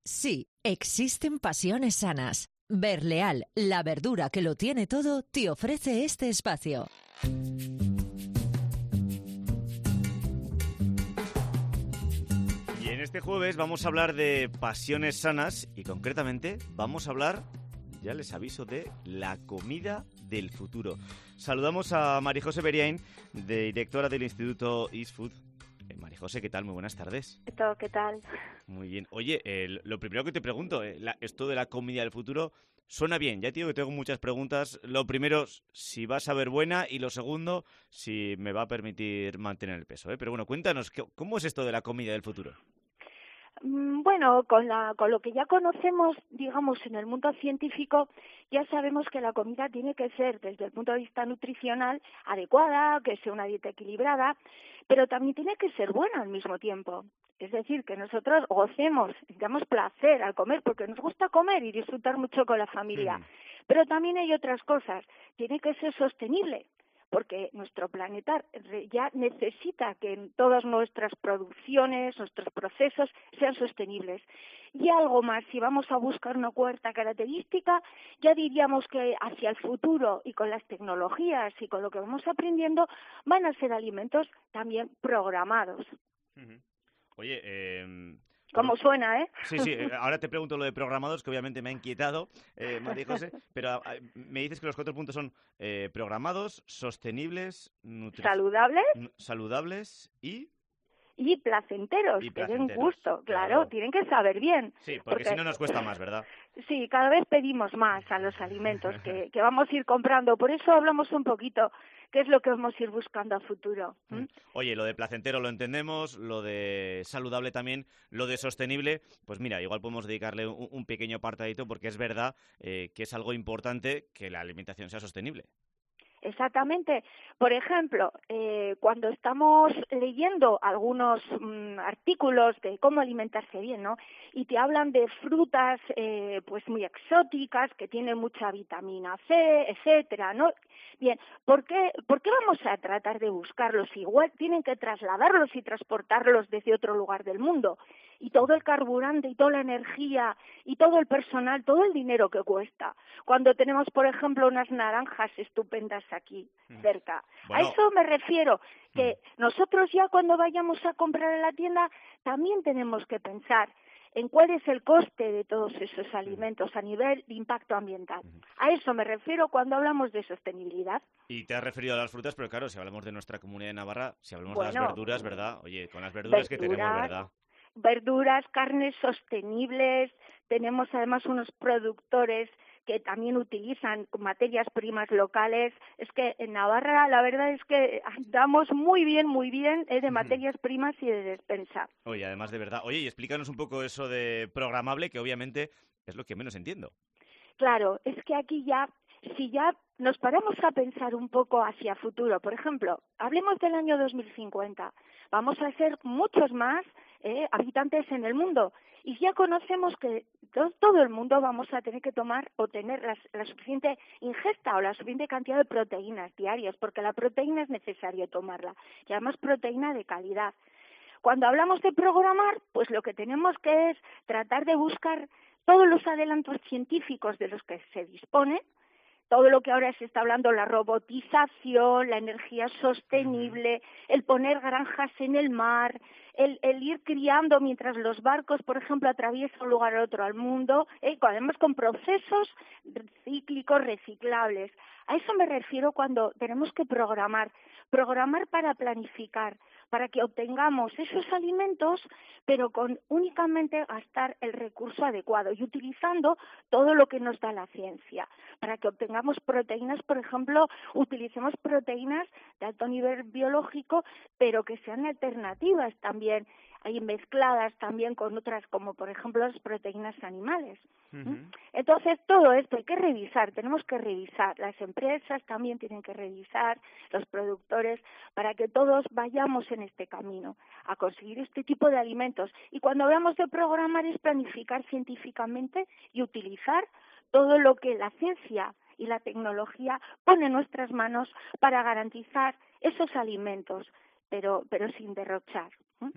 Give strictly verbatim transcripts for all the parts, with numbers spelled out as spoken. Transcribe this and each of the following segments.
Sí, existen pasiones sanas. Berleal, la verdura que lo tiene todo, te ofrece este espacio. Y en este jueves vamos a hablar de pasiones sanas y concretamente vamos a hablar, ya les aviso, de la comida del futuro. Saludamos a María José Beriain, directora del Instituto East Food. Eh, María José, ¿qué tal? Muy buenas tardes. ¿Qué tal? Muy bien. Oye, eh, lo primero que te pregunto, eh, la, esto de la comida del futuro suena bien. Ya te digo que tengo muchas preguntas. Lo primero, si va a saber buena, y lo segundo, si me va a permitir mantener el peso, ¿eh? Pero bueno, cuéntanos, ¿cómo es esto de la comida del futuro? Bueno, con, la, con lo que ya conocemos, digamos, en el mundo científico, ya sabemos que la comida tiene que ser, desde el punto de vista nutricional, adecuada, que sea una dieta equilibrada, pero también tiene que ser buena al mismo tiempo. Es decir, que nosotros gocemos, damos placer al comer, porque nos gusta comer y disfrutar mucho con la familia. Mm. Pero también hay otras cosas. Tiene que ser sostenible, porque nuestro planeta ya necesita que en todas nuestras producciones, nuestros procesos sean sostenibles. Y algo más, si vamos a buscar una cuarta característica, ya diríamos que hacia el futuro y con las tecnologías y con lo que vamos aprendiendo, van a ser alimentos también programados. Uh-huh. Oye, eh... ¿Cómo suena, eh? Sí, sí, ahora te pregunto lo de programados, que obviamente me ha inquietado, eh, María José, pero eh, me dices que los cuatro puntos son eh, programados, sostenibles, nutri- saludables, saludables y... Y placenteros, y que placenteros, den gusto, claro, claro, tienen que saber bien. Sí, porque, porque si no nos cuesta más, ¿verdad? Sí, cada vez pedimos más a los alimentos que, que vamos a ir comprando, por eso hablamos un poquito qué es lo que vamos a ir buscando a futuro. ¿Mm? Oye, lo de placentero lo entendemos, lo de saludable también, lo de sostenible, pues mira, igual podemos dedicarle un, un pequeño apartadito porque es verdad eh, que es algo importante que la alimentación sea sostenible. Exactamente. Por ejemplo, eh, cuando estamos leyendo algunos mmm, artículos de cómo alimentarse bien, ¿no? Y te hablan de frutas, eh, pues muy exóticas, que tienen mucha vitamina C, etcétera, ¿no? Bien, ¿por qué, ¿por qué vamos a tratar de buscarlos? Igual tienen que trasladarlos y transportarlos desde otro lugar del mundo. Y todo el carburante y toda la energía y todo el personal, todo el dinero que cuesta. Cuando tenemos, por ejemplo, unas naranjas estupendas aquí, cerca. Bueno, a eso me refiero, que nosotros ya cuando vayamos a comprar en la tienda también tenemos que pensar en cuál es el coste de todos esos alimentos a nivel de impacto ambiental. A eso me refiero cuando hablamos de sostenibilidad. Y te has referido a las frutas, pero claro, si hablamos de nuestra comunidad de Navarra, si hablamos bueno, de las verduras, ¿verdad? Oye, con las verduras, verduras que tenemos, ¿verdad? Verduras, carnes sostenibles, tenemos además unos productores que también utilizan materias primas locales. Es que en Navarra la verdad es que andamos muy bien, muy bien eh, de materias primas y de despensa. Oye, además de verdad. Oye, y explícanos un poco eso de programable, que obviamente es lo que menos entiendo. Claro, es que aquí ya, si ya nos paramos a pensar un poco hacia futuro, por ejemplo, hablemos del año dos mil cincuenta, vamos a ser muchos más eh, habitantes en el mundo y ya conocemos que to- todo el mundo vamos a tener que tomar o tener la, la suficiente ingesta o la suficiente cantidad de proteínas diarias, porque la proteína es necesario tomarla y además proteína de calidad. Cuando hablamos de programar, pues lo que tenemos que es tratar de buscar todos los adelantos científicos de los que se dispone, todo lo que ahora se está hablando, la robotización, la energía sostenible, el poner granjas en el mar, el, el ir criando mientras los barcos, por ejemplo, atraviesan un lugar a otro al mundo, eh, además con procesos cíclicos reciclables. A eso me refiero cuando tenemos que programar, programar para planificar, para que obtengamos esos alimentos, pero con únicamente gastar el recurso adecuado y utilizando todo lo que nos da la ciencia, para que obtengamos proteínas, por ejemplo, utilicemos proteínas de alto nivel biológico, pero que sean alternativas también, hay mezcladas también con otras, como por ejemplo las proteínas animales. Uh-huh. Entonces, todo esto hay que revisar, tenemos que revisar, las empresas también tienen que revisar, los productores, para que todos vayamos en este camino, a conseguir este tipo de alimentos. Y cuando hablamos de programar es planificar científicamente y utilizar todo lo que la ciencia y la tecnología pone en nuestras manos para garantizar esos alimentos, pero, pero sin derrochar. ¿eh? Uh-huh.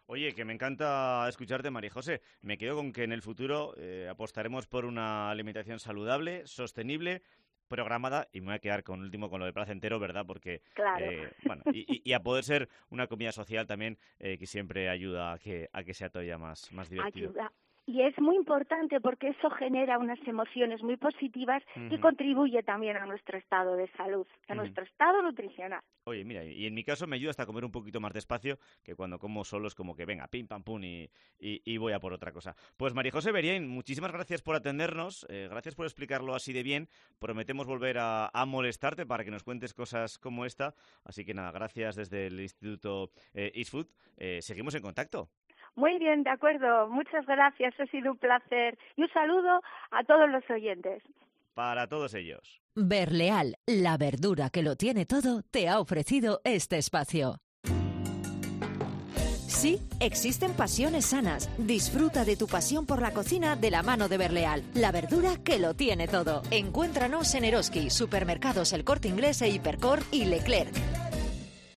Oye, que me encanta escucharte, María José. Me quedo con que en el futuro eh, apostaremos por una alimentación saludable, sostenible, programada, y me voy a quedar con último con lo del placentero, ¿verdad? Porque, claro. eh, bueno, y, y a poder ser una comida social también, eh, que siempre ayuda a que, a que sea todavía más, más divertido. Ayuda. Y es muy importante porque eso genera unas emociones muy positivas uh-huh. y contribuye también a nuestro estado de salud, a uh-huh. nuestro estado nutricional. Oye, mira, y en mi caso me ayuda hasta a comer un poquito más despacio, que cuando como solo es como que venga, pim, pam, pum, y, y, y voy a por otra cosa. Pues María José Beriain, muchísimas gracias por atendernos, eh, gracias por explicarlo así de bien. Prometemos volver a, a molestarte para que nos cuentes cosas como esta. Así que nada, gracias desde el Instituto eh, East Food. Eh, seguimos en contacto. Muy bien, de acuerdo. Muchas gracias. Ha sido un placer. Y un saludo a todos los oyentes. Para todos ellos. Berleal, la verdura que lo tiene todo, te ha ofrecido este espacio. Sí, existen pasiones sanas. Disfruta de tu pasión por la cocina de la mano de Berleal, la verdura que lo tiene todo. Encuéntranos en Eroski, Supermercados El Corte Inglés e Hipercor y Leclerc.